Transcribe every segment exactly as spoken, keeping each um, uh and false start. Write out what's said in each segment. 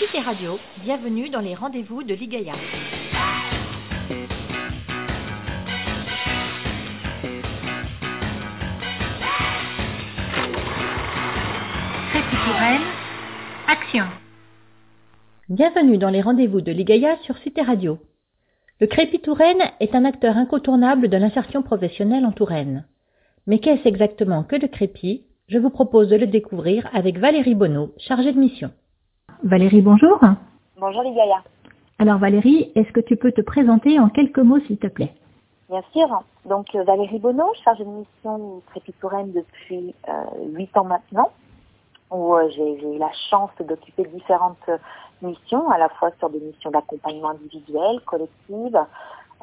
Cité Radio, bienvenue dans les rendez-vous de l'I G A I A. Crépy Touraine, action. Bienvenue dans les rendez-vous de l'I G A I A sur Cité Radio. Le Crépy Touraine est un acteur incontournable de l'insertion professionnelle en Touraine. Mais qu'est-ce exactement que le Crépy ? Je vous propose de le découvrir avec Valérie Bonneau, chargée de mission. Valérie, bonjour. Bonjour l'I G A I A. Alors Valérie, est-ce que tu peux te présenter en quelques mots s'il te plaît ? Bien sûr. Donc euh, Valérie Bonneau, chargée de mission Crépy Touraine depuis huit euh, ans maintenant, où euh, j'ai, j'ai eu la chance d'occuper différentes euh, missions, à la fois sur des missions d'accompagnement individuel, collective, euh,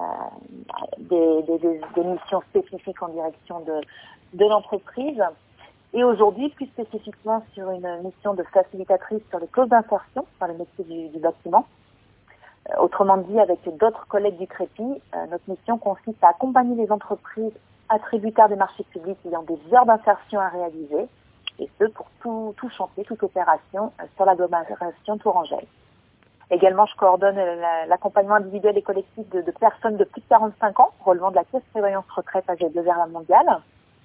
des, des, des, des missions spécifiques en direction de, de l'entreprise. Et aujourd'hui, plus spécifiquement sur une mission de facilitatrice sur les clauses d'insertion dans le métier du, du bâtiment. Euh, autrement dit, avec d'autres collègues du Crépy, euh, notre mission consiste à accompagner les entreprises attributaires des marchés publics ayant des heures d'insertion à réaliser, et ce pour tout, tout chantier, toute opération euh, sur l'agglomération tourangelle. Également, je coordonne la, l'accompagnement individuel et collectif de, de personnes de plus de quarante-cinq ans relevant de la caisse prévoyance retraite A G deux R la mondiale.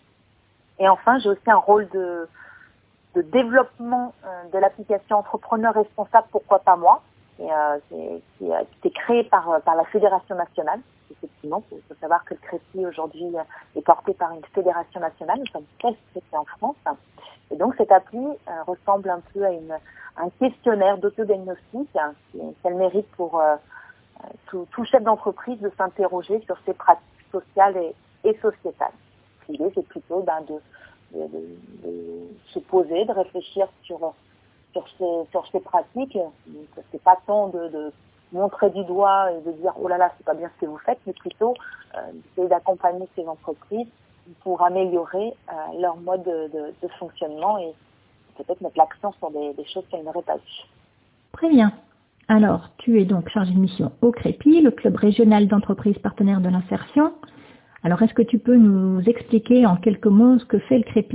Et enfin, j'ai aussi un rôle de, de développement euh, de l'application Entrepreneur Responsable, pourquoi pas moi, et, euh, qui, qui a été créée par, par la Fédération nationale. Effectivement, il faut savoir que le Crépy aujourd'hui est porté par une fédération nationale. Nous sommes treize Crépy en France. Et donc, cette appli euh, ressemble un peu à, une, à un questionnaire d'autodiagnostic hein, qui, qui a le mérite pour euh, tout, tout chef d'entreprise de s'interroger sur ses pratiques sociales et, et sociétales. L'idée, c'est plutôt ben, de, de, de, de se poser, de réfléchir sur, sur, ces, sur ces pratiques. Donc, c'est pas tant de, de montrer du doigt et de dire « oh là là, c'est pas bien ce que vous faites », mais plutôt euh, d'essayer d'accompagner ces entreprises pour améliorer euh, leur mode de, de, de fonctionnement et peut-être mettre l'accent sur des, des choses qu'elles n'auraient pas vues. Très bien. Alors, tu es donc chargée de mission au Crépy, le club régional d'entreprises partenaires de l'insertion. Alors, est-ce que tu peux nous expliquer en quelques mots ce que fait le Crépy ?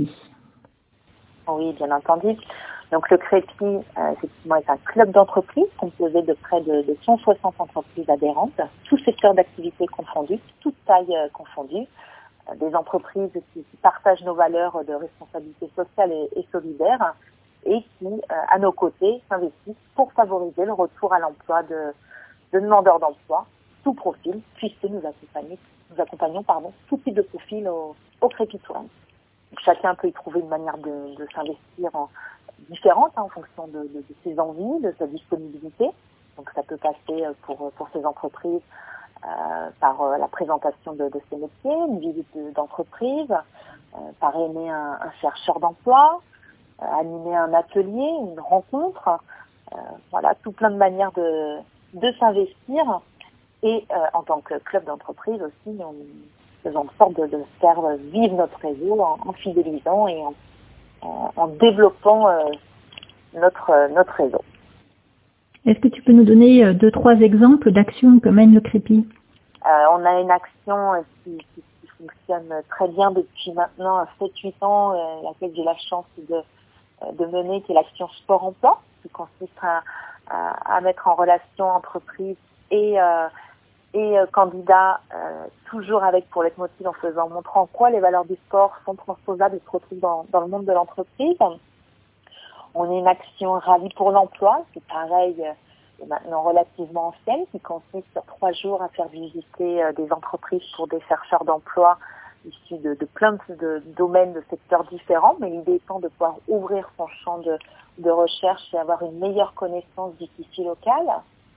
Oui, bien entendu. Donc, le Crépy, euh, effectivement, est un club d'entreprises composé de près de, de cent soixante entreprises adhérentes, tous secteurs d'activité confondus, toutes tailles euh, confondues, euh, des entreprises qui, qui partagent nos valeurs de responsabilité sociale et, et solidaire et qui, euh, à nos côtés, s'investissent pour favoriser le retour à l'emploi de, de demandeurs d'emploi, tout profil, puisque nous accompagnons Nous accompagnons pardon, tout type de profil au, au Crépy Touraine. Chacun peut y trouver une manière de, de s'investir en, différente hein, en fonction de, de, de ses envies, de sa disponibilité. Donc ça peut passer pour, pour ces entreprises euh, par euh, la présentation de, de ses métiers, une visite de, d'entreprise, euh, parrainer un, un chercheur d'emploi, euh, animer un atelier, une rencontre. Euh, voilà, tout plein de manières de, de s'investir. Et euh, en tant que club d'entreprise aussi, nous faisons en sorte de, de faire vivre notre réseau en, en fidélisant et en, en, en développant euh, notre, euh, notre réseau. Est-ce que tu peux nous donner deux, trois exemples d'actions que mène le Crépy ? euh, On a une action qui, qui, qui fonctionne très bien depuis maintenant sept huit ans, euh, laquelle j'ai la chance de, de mener, qui est l'action sport-emploi, qui consiste à, à, à mettre en relation entreprise et euh, et euh, candidats, euh, toujours avec pour leitmotiv en faisant, montrant en quoi les valeurs du sport sont transposables et se retrouvent dans, dans le monde de l'entreprise. On a une action Rallye pour l'emploi, qui pareil euh, est maintenant relativement ancienne, qui consiste sur trois jours à faire visiter euh, des entreprises pour des chercheurs d'emploi issus de, de plein de, de domaines, de secteurs différents, mais l'idée étant de pouvoir ouvrir son champ de, de recherche et avoir une meilleure connaissance du tissu local.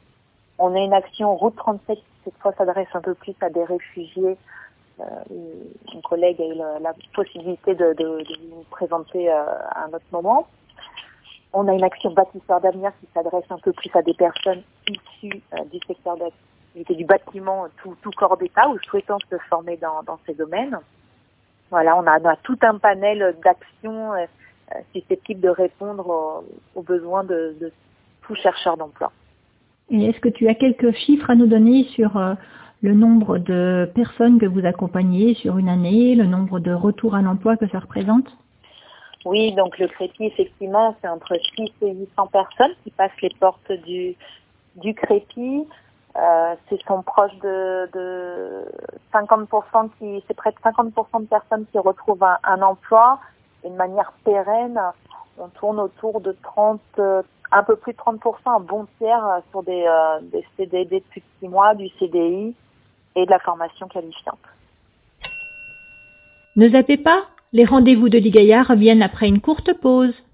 On a une action Route trente-sept qui cette fois s'adresse un peu plus à des réfugiés. Euh, une collègue a eu la, la possibilité de, de, de vous présenter euh, à un autre moment. On a une action Bâtisseurs d'avenir qui s'adresse un peu plus à des personnes issues euh, du secteur d'activité du bâtiment, tout, tout corps d'État ou souhaitant se former dans, dans ces domaines. Voilà, on a, on a tout un panel d'actions euh, susceptibles de répondre aux, aux besoins de, de tout chercheur d'emploi. Et est-ce que tu as quelques chiffres à nous donner sur euh, le nombre de personnes que vous accompagnez sur une année, le nombre de retours à l'emploi que ça représente ? Oui, donc le crépi, effectivement, c'est entre six et huit cents personnes qui passent les portes du, du crépi. Euh, c'est sont proches de, de cinquante pour cent qui, c'est près de cinquante pour cent de personnes qui retrouvent un, un emploi. Et de manière pérenne, on tourne autour de trente, euh, un peu plus de trente pour cent, un bon tiers euh, sur des, euh, des C D D de plus de six mois, du C D I et de la formation qualifiante. Ne zappez pas, les rendez-vous de l'I G A I A reviennent après une courte pause.